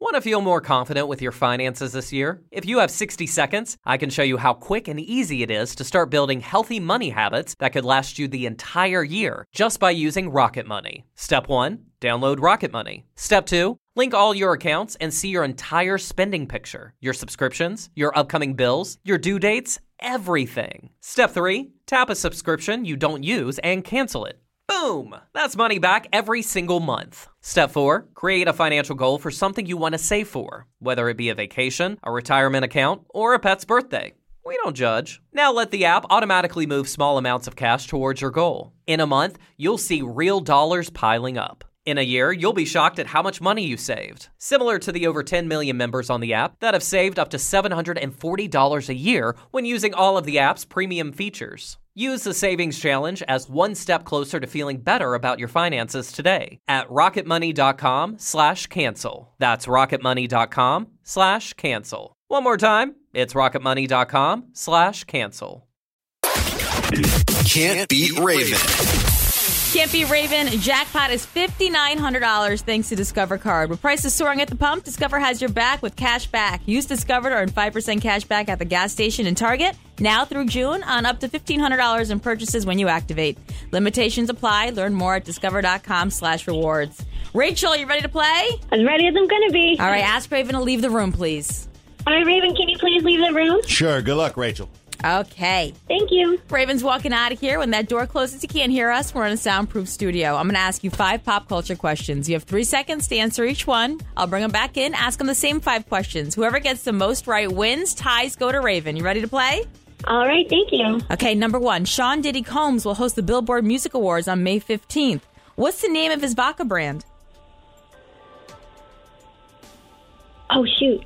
Want to feel more confident with your finances this year? If you have 60 seconds, I can show you how quick and easy it is to start building healthy money habits that could last you the entire year just by using Rocket Money. Step 1, download Rocket Money. Step 2, link all your accounts and see your entire spending picture, your subscriptions, your upcoming bills, your due dates, everything. Step 3, tap a subscription you don't use and cancel it. Boom! That's money back every single month. Step 4, create a financial goal for something you want to save for, whether it be a vacation, a retirement account, or a pet's birthday. We don't judge. Now let the app automatically move small amounts of cash towards your goal. In a month, you'll see real dollars piling up. In a year, you'll be shocked at how much money you saved. Similar to the over 10 million members on the app that have saved up to $740 a year when using all of the app's premium features. Use the Savings Challenge as one step closer to feeling better about your finances today at rocketmoney.com/cancel. That's rocketmoney.com/cancel. One more time, it's rocketmoney.com/cancel. Can't beat Raven. Can't Beat Raven. Jackpot is $5,900 thanks to Discover Card. With prices soaring at the pump, Discover has your back with cash back. Use Discover to earn 5% cash back at the gas station and Target now through June on up to $1,500 in purchases when you activate. Limitations apply. Learn more at discover.com/rewards. Rachel, you ready to play? As ready as I'm going to be. All right, ask Raven to leave the room, please. All right, Raven, can you please leave the room? Sure. Good luck, Rachel. Okay. Thank you. Raven's walking out of here. When that door closes, you can't hear us. We're in a soundproof studio. I'm going to ask you 5 pop culture questions. You have 3 seconds to answer each one. I'll bring them back in, ask them the same 5 questions. Whoever gets the most right wins. Ties go to Raven. You ready to play? All right, thank you. Okay, number 1. Sean Diddy Combs will host the Billboard Music Awards on May 15th. What's the name of his vodka brand? Oh, shoot.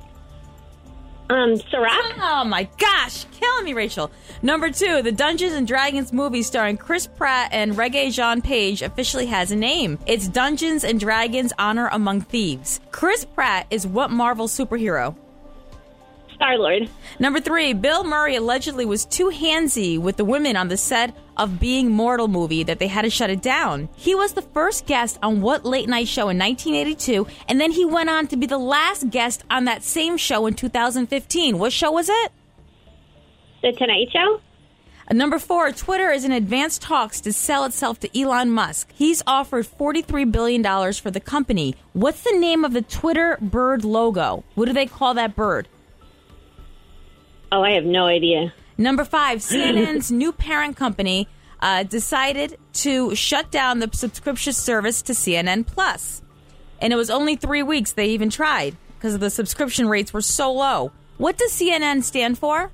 Ciroc? Oh my gosh, killing me, Rachel. Number 2, the Dungeons and Dragons movie starring Chris Pratt and Regé-Jean Page officially has a name. It's Dungeons and Dragons: Honor Among Thieves. Chris Pratt is what Marvel superhero? Star-Lord. Number 3, Bill Murray allegedly was too handsy with the women on the set of Being Mortal movie that they had to shut it down. He was the first guest on what late night show in 1982, and then he went on to be the last guest on that same show in 2015. What show was it? The Tonight Show? Number 4, Twitter is in advanced talks to sell itself to Elon Musk. He's offered $43 billion for the company. What's the name of the Twitter bird logo? What do they call that bird? Oh, I have no idea. Number 5, CNN's new parent company decided to shut down the subscription service to CNN Plus. And it was only 3 weeks they even tried because the subscription rates were so low. What does CNN stand for?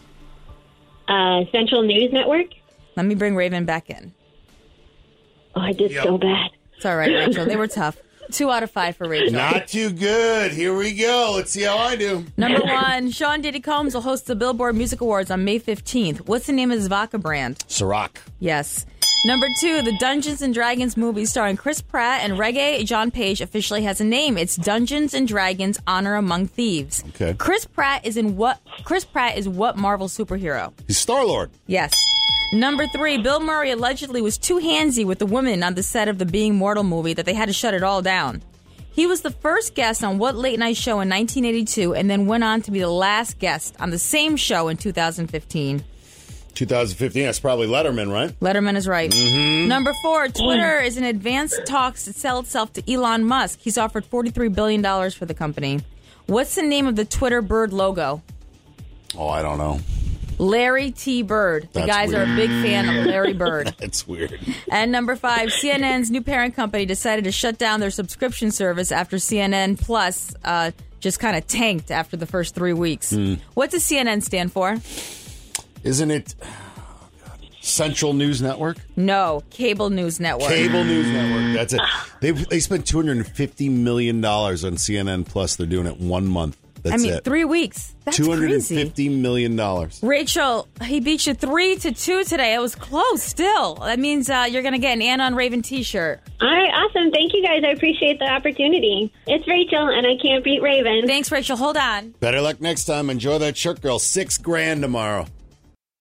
Central News Network? Let me bring Raven back in. Oh, I did so bad. It's all right, Rachel. They were tough. 2 out of 5 for Rachel. Not too good. Here we go. Let's see how I do. Number 1, Sean Diddy Combs will host the Billboard Music Awards on May 15th. What's the name of his vodka brand? Ciroc. Yes. Number 2, the Dungeons and Dragons movie starring Chris Pratt and Regé-Jean Page officially has a name. It's Dungeons and Dragons: Honor Among Thieves. Okay. Chris Pratt is what Marvel superhero? He's Star-Lord. Yes. Number 3, Bill Murray allegedly was too handsy with the women on the set of the Being Mortal movie that they had to shut it all down. He was the first guest on what late night show in 1982 and then went on to be the last guest on the same show in 2015. 2015, that's probably Letterman, right? Letterman is right. Mm-hmm. Number 4, Twitter is in advanced talks to sell itself to Elon Musk. He's offered $43 billion for the company. What's the name of the Twitter bird logo? Oh, I don't know. Larry T. Bird. The guys are a big fan of Larry Bird. That's weird. And number 5, CNN's new parent company decided to shut down their subscription service after CNN Plus just kind of tanked after the first 3 weeks. What does CNN stand for? Isn't it Central News Network? No, Cable News Network. Cable News Network. That's it. They spent $250 million on CNN Plus. They're doing it 1 month. That's it. 3 weeks. That's $250 crazy. million. Rachel, he beat you 3-2 today. It was close still. That means you're going to get an Anna on Raven t-shirt. All right, awesome. Thank you, guys. I appreciate the opportunity. It's Rachel, and I can't beat Raven. Thanks, Rachel. Hold on. Better luck next time. Enjoy that shirt, girl. $6,000 tomorrow.